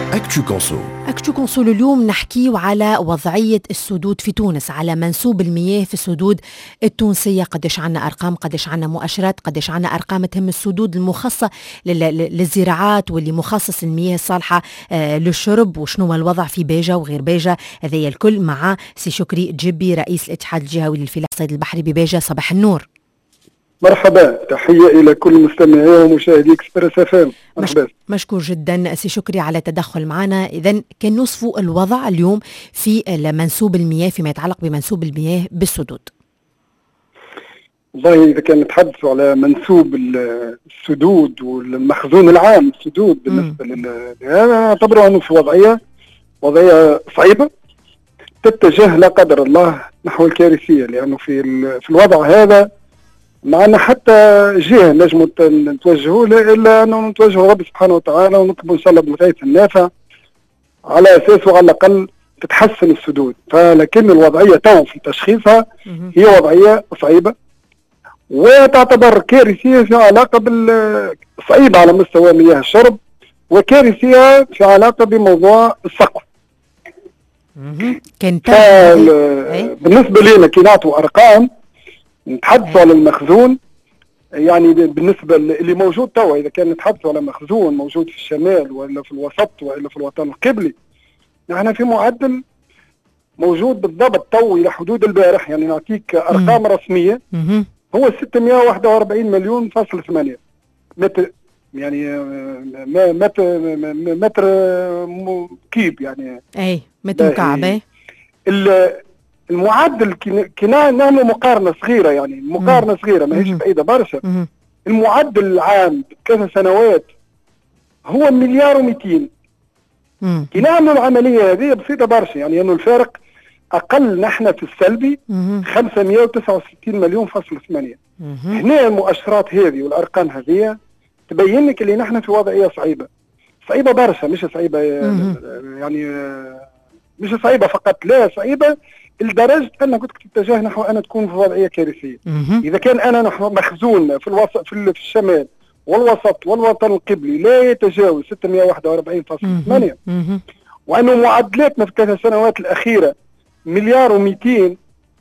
أكتو كونسول اليوم نحكي على وضعية السدود في تونس، على منسوب المياه في السدود التونسية. قديش عنا أرقام، قديش عنا مؤشرات، قديش عنا أرقام تهم السدود المخصصة للزراعات واللي مخصص المياه الصالحة للشرب، وشنو الوضع في بيجا وغير بيجا. هذا الكل مع سي شكري جبي رئيس الاتحاد الجهوي للفلاحة الصيد البحري ببيجا. صباح النور. مرحبا، تحية إلى كل مستمعي ومشاهدي إكسبريس FM. مشكور جدا سي شكري على التدخل معنا. إذن كان نوصفوا الوضع اليوم في منسوب المياه فيما يتعلق بمنسوب المياه بالسدود. والله إذا كان نتحدثوا على منسوب السدود والمخزون العام السدود بالنسبة أنا أعتبره أنه في وضعية صعيبة تتجه لا قدر الله نحو الكارثية، لأنه في الوضع هذا معنا حتى جهة نجم نتوجهوا له إلا أنه نتوجهوا رب سبحانه وتعالى ونطلب إن شاء الله بالغيث النافع على أساسه على الأقل تتحسن السدود. فلكن الوضعية تو في تشخيصها هي وضعية صعيبة وتعتبر كارثية في علاقة صعيبة على مستوى مياه الشرب، وكارثية في علاقة بموضوع السقف. بالنسبة لنا كي نعطوا أرقام نتحدثوا على المخزون، يعني بالنسبة اللي موجود توا، إذا كان نتحدثوا على مخزون موجود في الشمال ولا في الوسط ولا في الوطن القبلي، نحن في معدل موجود بالضبط تو إلى حدود البارح، يعني نعطيك أرقام رسمية، هو 641 مليون فاصل 8 متر، يعني متر كيب، يعني أي متر مكعب. المعدل كنا نعمل مقارنة صغيرة، يعني مقارنة صغيرة ما هيش بعيدة برشا. المعدل العام ب3 سنوات هو 1,200,000,000. كي نعمل العملية هذه بسيطة برشا، يعني انه الفارق اقل، نحن في السلبي 569 مليون فاصل 8. هنا المؤشرات هذه والارقام هذه تبين لك اللي نحن في وضعية صعيبة برشا، مش صعيبة يعني مش صعيبة فقط، لا صعيبة لدرجة أنك تتجه نحو أن تكون في وضعية كارثية. إذا كان أنا مخزون في الوسط في الشمال والوسط والوطن القبلي لا يتجاوز 641.8، وأنه معدلاتنا في ال3 سنوات الأخيرة مليار و200،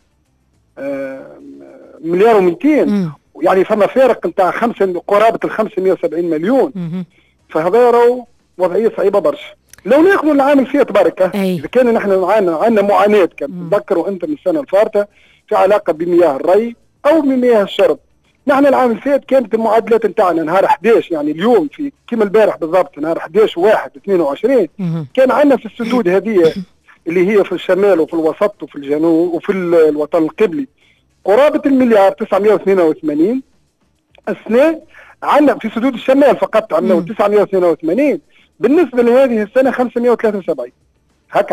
يعني فما فارق نتاع قرابة 570 مليون. فهذا راهو وضعية صعيبة برشا. لو ناخذوا العام الفات بركة، إذا كان نحن عندنا معاناة، كان تذكروا أنت من السنة الفارطة في علاقة بمياه الري أو بمياه الشرب. نحن العام الفات كانت المعادلات نتاعنا نهار 11، يعني اليوم في كما البارح بالضبط نهار 11/1/22 كان عندنا في السدود هذه اللي هي في الشمال وفي الوسط وفي الجنوب وفي الوطن القبلي قرابة 1,982,000,000. السنة عندنا في سدود الشمال فقط عندنا 982. بالنسبة لهذه السنة 573. هك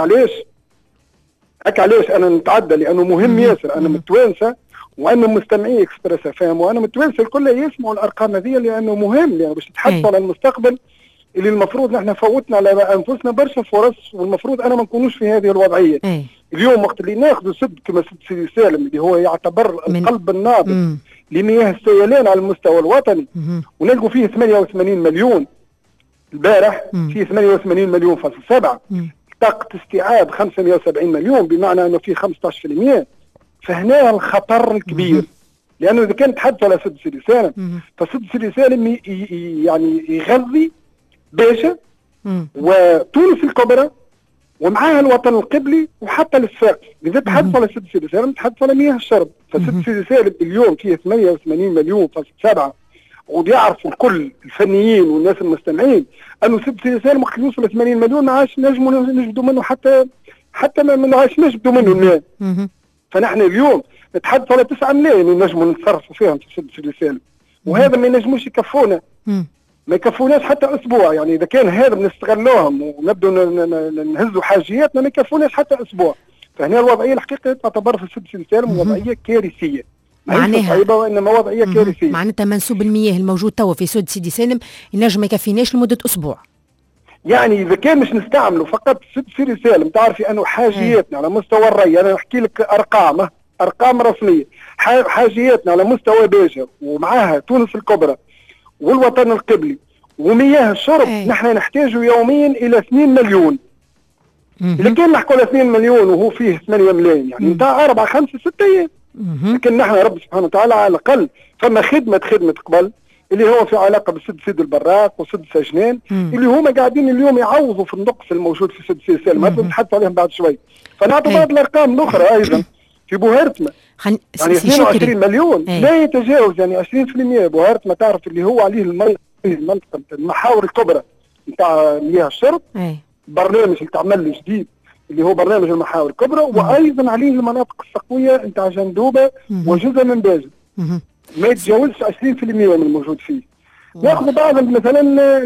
علاش أنا نتعدى، لأنه مهم ياسر. أنا متوانسة وأنا مستمعي إكسبريس FM وأنا متوانسة الكل يسمعوا الأرقام هذه، لأنه مهم، يعني باش نتحدثوا على المستقبل اللي المفروض نحن فوتنا على أنفسنا برشا فرص، والمفروض أنا ما نكونوش في هذه الوضعية. اليوم وقت اللي ناخذوا سد كما سد سيدي سالم اللي هو يعتبر القلب النابض لمياه السيلان على المستوى الوطني، ونلقوا فيه 88 مليون البارح، فيه 88 مليون فاصل 7، طاقة استيعاب 570 مليون، بمعنى انه فيه 15%. فهنا الخطر الكبير، لانه اذا كان تحدثوا على سد سيدي سالم، فسد سيدي سالم يعني يغذي باشا وتونس الكبرى ومعاها الوطن القبلي وحتى الصفاقس. اذا تحدثوا على سد سيدي سالم تحدثوا على مياه الشرب. فسد سيدي سالم اليوم فيه 88 مليون فاصل 7، وبيعرفوا الكل الفنيين والناس المستمعين انه سد سيدي سالم وقت يوصل 80 مليون ما عادش نجموا نجبدوا منه حتى ما عادش نجبدوا منه الماء. فنحن اليوم نتحدث على 9 ملايين نجموا نتصرفوا فيهم في سد سيدي سالم، وهذا ما ينجموش يكفونا، ما يكفوناش حتى اسبوع. يعني اذا كان هذا بنستغلوهم ونبدو نهزوا حاجياتنا ما يكفوناش حتى اسبوع. فهنا الوضعيه الحقيقه تعتبر في سد سيدي سالم وضعيه كارثيه، معناها صعيبة وإنما وضعية كارثية. معناتها منسوب المياه الموجود توا في سد سيدي سالم ينجم ما يكفيناش لمدة أسبوع. يعني إذا كان مش نستعملوا فقط سد سيدي سالم، تعرفي أنه حاجياتنا على مستوى الري، أنا نحكي لك أرقام رسمية، حاجياتنا على مستوى بيجا ومعاها تونس الكبرى والوطن القبلي ومياه الشرب نحن نحتاج يوميا الى 2 مليون. اذا كان نحكوا على 2 مليون وهو فيه 8 ملايين يعني نتاع 4 5 6 ايام. لكن نحن رب سبحانه وتعالى على الاقل فما خدمه قبل اللي هو في علاقه بسد سيد البراق وسد سجنان اللي هما قاعدين اليوم يعوضوا في النقص الموجود في سد سيد سالم. هذا نتحدث عليهم بعد شوي. فنعطوا بعض الارقام الاخرى ايضا في بوهرتما يعني 22 مليون لا يتجاوز يعني 20%. بوهرتما تعرف اللي هو عليه المنطقه المحاور الكبرى نتاع مياه الشرب. برنامج اللي تعمل جديد اللي هو برنامج المحاور الكبرى وايضا عليه المناطق الصقويه نتاع جندوبه وجزء من باجل ما يتجاوزش 20% من الموجود فيه. ناخذ بعض مثلا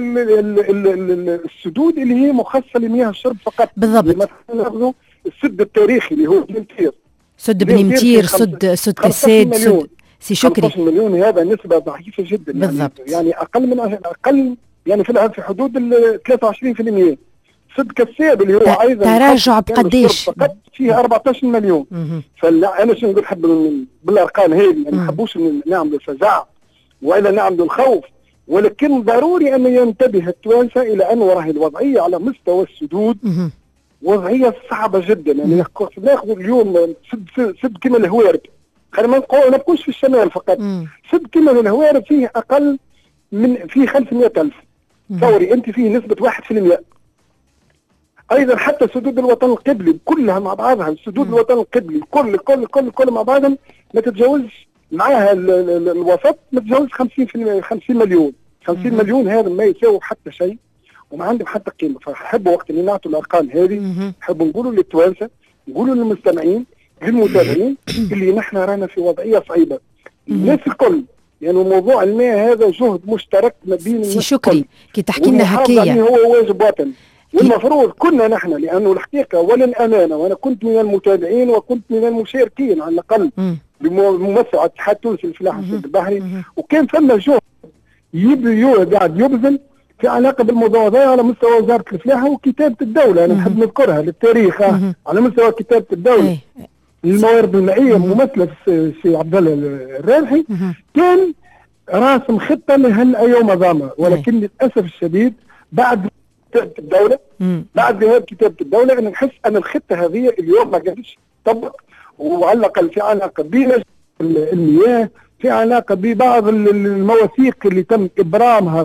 السدود اللي هي مخصصه لمياه الشرب فقط. بالضبط. مثلا ناخذ السد التاريخي اللي هو بنمتير. سد بنمتير، سد كساد، سد سي شكري. 15 مليون هذا نسبه ضعيفه جدا. بالضبط. يعني اقل يعني في حدود ال 23%. سد كساب اللي هو ايضا تراجع بقديش؟ فقط فيه 14 مليون. فلا انا شنو نقول حب بالارقام هذه يعني ما نحبوش نعملوا فزع والا نعملوا الخوف، ولكن ضروري ان ينتبه التوانسه الى انه راهي الوضعيه على مستوى السدود وضعيه صعبه جدا. يعني ناخذ اليوم سد كما الهوارب، خلينا ما نبقوش في الشمال فقط. سد كما الهوارب فيه اقل من فيه 500,000. تصوري انت فيه نسبه 1%. ايضا حتى سدود الوطن القبلي كلها مع بعضها، سدود الوطن القبلي كل مع بعضهم ما تتجاوزش معاها الوسط ما تتجاوزش 50 مليون. 50 مليون هذا ما يساوي حتى شيء وما عندهم حتى قيمه. فحب وقت اللي نعطوا الارقام هذه نحب نقولوا للتوانسه، نقولوا للمستمعين للمتابعين اللي نحن رانا في وضعيه صعيبه. الناس الكل يعني موضوع الماء هذا جهد مشترك ما بين الناس. سي شكري كي تحكي لنا هكايا هو واجب وطني والمفروض كنا نحن، لانه الحقيقه وللامانه وانا كنت من المتابعين وكنت من المشاركين على الاقل بممثل اتحاد تونس للفلاحه السد البحري، وكان ثم جهد قاعد يبذل في علاقه بالموضوع هذا على مستوى وزاره الفلاحه وكتابه الدوله. انا نحب نذكرها للتاريخ على مستوى كتابه الدوله الموارد المائيه ممثله في السي عبد الله الرابحي كان راسم خطه لهالايام ضامه، ولكن للاسف الشديد بعد كتابه الدوله بعد ذهاب كتابه الدوله انا نحس ان الخطه هذه اليوم ما قادتش تطبق، وعلى الاقل في علاقه بالمياه، في علاقه ببعض المواثيق اللي تم ابرامها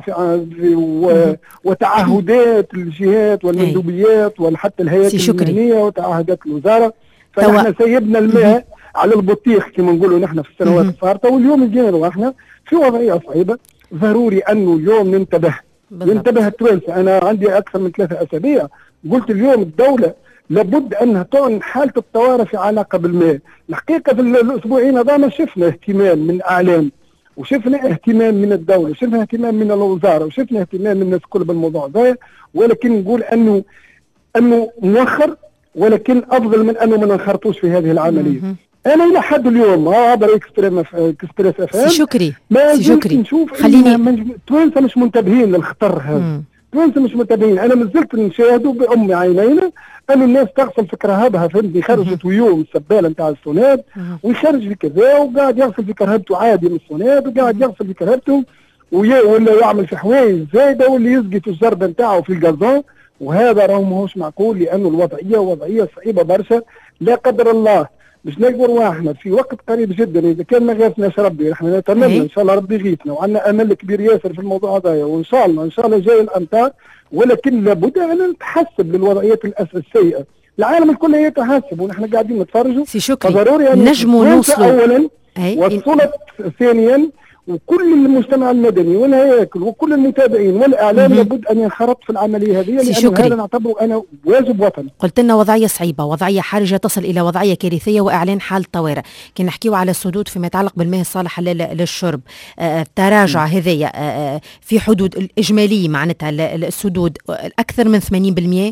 وتعهدات الجهات والمندوبيات وحتى الهيئات المهنيه وتعهدات الوزاره. فنحن سيبنا الماء على البطيخ كما نقولوا نحن في السنوات الفارطه، واليوم جينا ونحن في وضعيه صعيبه. ضروري انه اليوم ننتبه التوانسه. انا عندي اكثر من 3 أسابيع قلت اليوم الدوله لابد انها تعلن حاله الطوارئ في علاقه بالماء. الحقيقه في الاسبوعين هذا شفنا اهتمام من اعلام وشفنا اهتمام من الدوله وشفنا اهتمام من الوزاره وشفنا اهتمام من الناس الكل بالموضوع هذا، ولكن نقول انه مؤخر، ولكن افضل من انه ما ننخرطوش في هذه العمليه. انا الى حد اليوم عبر اكسبريس اف ام شكري ما زلت نشوف التوانسه مش منتبهين للخطر هذا. التوانسه مش منتبهين. انا ما زلت نشاهدوا بام عينينا ان الناس تغسل في كرهبها، فهمتني؟ خرجت ويوم السباله نتاع السوناد ويخرج في كذا وقاعد يغسل في كرهبته عادي من السوناد وقاعد يغسل في كرهبته ولا يعمل في حوايج زايده واللي يسقي في الجرده نتاعه في الجازون. وهذا راهو ماهوش معقول، لانه الوضعيه وضعيه صعيبه برشا. لا قدر الله مش نقدروا احنا في وقت قريب جدا اذا كان ما غاثناش ربي، احنا نتمنى ان شاء الله ربي يغيثنا وعندنا امل كبير ياسر في الموضوع هذا، وان شاء الله جاي الامطار، ولكن لابد ان نتحسب للوضعيات السيئه. العالم الكل يتحسب ونحن قاعدين نتفرجوا. سي شكري فضروري ان نجموا نوصلوا اولا وصلت ثانيا، وكل المجتمع المدني والهياكل وكل المتابعين والاعلام لابد ان ينخرط في العمليه هذه، لان هذا نعتبره انا واجب وطني. قلت لنا وضعيه صعيبه، وضعيه حرجه تصل الى وضعيه كارثيه واعلان حاله طوارئ. كي نحكيو على السدود فيما يتعلق بالمياه الصالحه للشرب، التراجع هذايا في حدود الاجماليه معناتها السدود اكثر من 80%.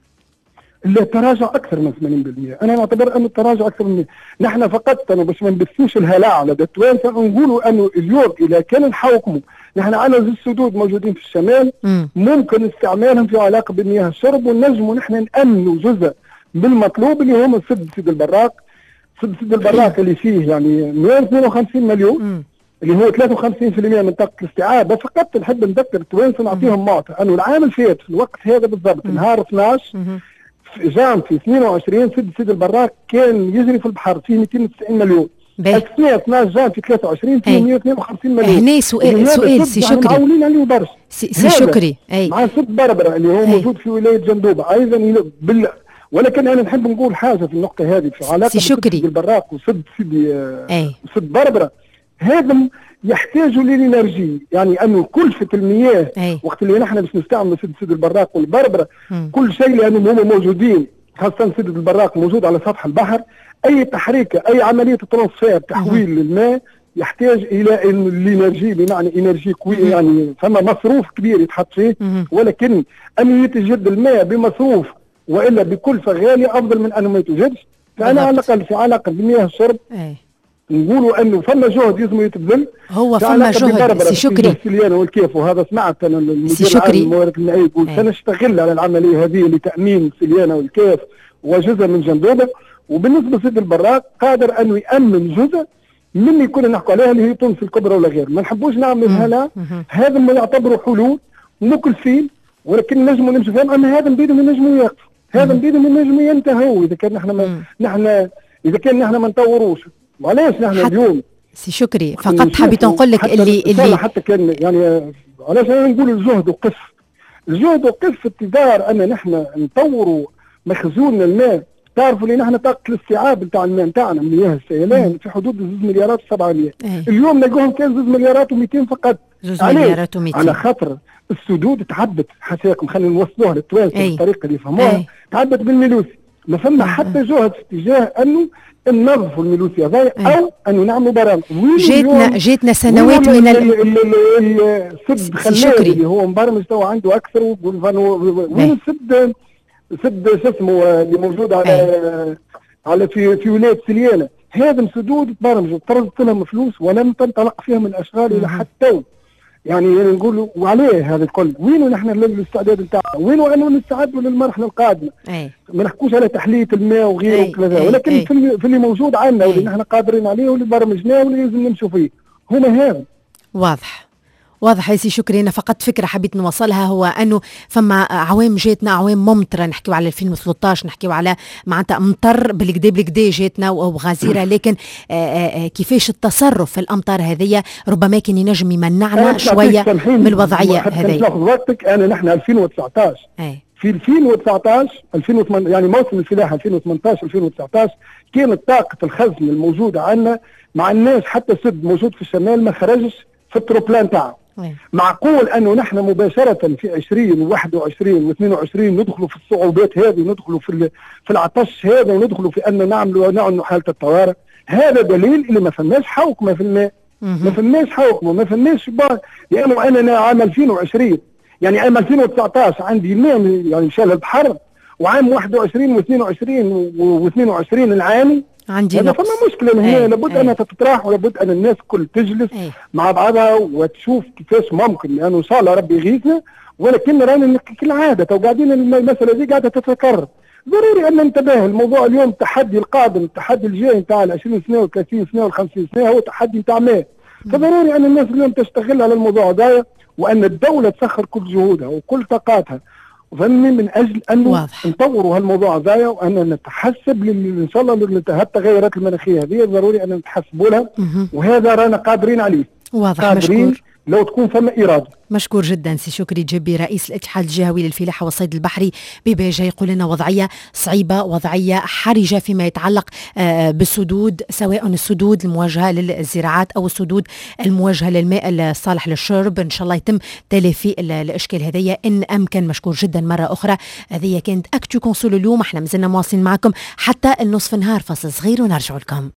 التراجع اكثر من 80%. انا نعتبر ان التراجع اكثر من نحن فقط باش ما نبثوش الهلاع لدى التوانسه نقولوا انه اليوم اذا كان نحاكموا نحن على السدود موجودين في الشمال ممكن استعمالهم في علاقه بمياه الشرب، ونجموا نحن نامنوا جزء بالمطلوب اللي هم سد البراق. سد البراق اللي فيه يعني 152 مليون اللي هو 53% من طاقه الاستيعاب. بس فقط نحب نذكر التوانسه نعطيهم معطى انه العام الفات في الوقت هذا بالضبط نهار 12 في جام في 22 سد البراك كان يجري في البحر فيه 290 مليون. اثناء 12 جام في 23 فيه 152 مليون. هنا سؤال سي شكري معولين عليه برشا. سي شكري مع سد بربره اللي هو موجود في ولايه جندوبه ايضا ولكن انا نحب نقول حاجه في النقطه هذه في علاقه سد البراك وسد بربره. هذا يحتاجوا للانرجي، يعني انه كلفه المياه وقت اللي نحن باش نستعملوا سد البراك والبربره كل شيء لانهم هما موجودين، خاصه سد البراك موجود على سطح البحر. اي تحريكه اي عمليه ترانسفير تحويل للماء يحتاج الى الانرجي، بمعنى انرجي قويه، يعني فما مصروف كبير يتحط فيه. ولكن ان يتجد الماء بمصروف والا بكلفه غاليه افضل من انه ما يتوجدش. فانا على الاقل في علاقه بمياه الشرب نقولوا انه فما جهد لازم يتبذل. هو فما جهد سي شكري السليانه والكيف. وهذا سمعت انا المدير العام الموارد المائيه يقول سنشتغل على العمليه هذه لتامين السليانه والكيف وجزء من جندوبه. وبالنسبه لسد البراك قادر انه يامن جزء من يكون نحكوا عليها اللي هي تونس الكبرى ولا غير. ما نحبوش نعملها لا، هذا ما يعتبروا حلول مكلفين ولكن نجموا نمشي فيهم. اما هذا بيدهم ينجموا يقفوا، هذا بيدهم ينجموا ينتهوا اذا كان اذا كان نحن ما نطوروش. وعلاش نحن اليوم سي شكري فقط حبيت نقول لك اللي حتى كان يعني علاش انا نقول الجهد وقف في انتظار ان نحن نطوروا مخزون الماء. تعرفوا اللي نحن طاقه الاستيعاب نتاع الماء نتاعنا من مياه السيلان في حدود 2 مليارات و700. اليوم نلقاهم كان 2 مليارات و200 فقط. 2 مليارات و200 على خاطر السدود تعبت. حساكم خلينا نوصلوها للتوانسه بالطريقه اللي يفهموها. تعبت بالميلوسي، ما فما حتى جهد في اتجاه انه ننظفوا الميلوسي هذايا او انه نعملوا برامج. جيتنا سنوات من السد خلال اللي هو مبرمج تو عنده اكثر. وين سد شو اسمه اللي موجود على في ولايه سليانه. هذا سدود تبرمج وطردت لهم فلوس ولم تنطلق فيهم الاشغال الى حتى يعني نقولوا وعليه هذا الكل. وينو نحن الاستعداد نتاعنا؟ وينو انه نستعدوا للمرحله القادمه؟ ما نحكوش على تحليه الماء وغيره وكذا، ولكن في اللي موجود عندنا واللي نحن قادرين عليه واللي برمجناه واللي لازم نمشوا فيه هما هذا. واضح يا سي شكري. أنا فقط فكرة حبيت نوصلها، هو أنه فما عوام جاتنا عوام ممطرة، نحكيو على 2013 نحكيو على معناتها مطر بالكدا جاتنا وغزيرة، لكن كيفاش التصرف في الأمطار هذه ربما كان ينجم يمنعنا شوية من الوضعية هذه. ناخذ وقتك. أنا نحن 2019 في 2019 يعني موسم الفلاحة 2018-2019 كانت طاقة الخزن الموجودة عندنا مع الناس. حتى سد موجود في الشمال ما خرجش في التروبلان تاعه. معقول انه نحن مباشره في 20 و21 و22 ندخلوا في الصعوبات هذه، ندخلوا في العطش هذا، وندخلوا في ان نعملوا حاله الطوارئ. هذا دليل اللي ما فماش حوكمه في الماء. ما فماش حوكمه، ما فماش لانه انا عام 2020 يعني عام 2019 عندي ماء يعني مشى للبحر، وعام 21 و22 العام عندي فما مشكله هنا. لابد انها تتطرح ولابد ان الناس كل تجلس مع بعضها وتشوف كيفاش ممكن، لانه ان شاء الله ربي يغيثنا. ولكن رانا كالعاده تو قاعدين المساله دي قاعده تتكرر. ضروري ان ننتبه. الموضوع اليوم التحدي القادم، التحدي الجاي نتاع 20 سنه و30 سنه و50 سنه هو تحدي نتاع ماء. فضروري ان الناس اليوم تشتغل على الموضوع هذا، وان الدوله تسخر كل جهودها وكل طاقاتها وفهمني من اجل انه نطوروا هالموضوع هذايا، وان نتحسب ان شاء الله التغيرات المناخيه هذه ضروري ان نتحسبوا لها. وهذا رانا قادرين عليه. واضح. قادرين مشكور. لو تكون فما اراده. مشكور جدا سي شكري جبي رئيس الاتحاد الجهوي للفلاحه والصيد البحري بباجة، يقول لنا وضعيه صعيبه، وضعيه حرجه فيما يتعلق بالسدود، سواء السدود الموجهه للزراعات او السدود الموجهه للماء الصالح للشرب. ان شاء الله يتم تلافي الاشكال هذيا ان امكن. مشكور جدا مره اخرى. هذه كانت اكتو كونسول اليوم. احنا مازلنا مواصلين معكم حتى النصف النهار، فاصل صغير ونرجع لكم.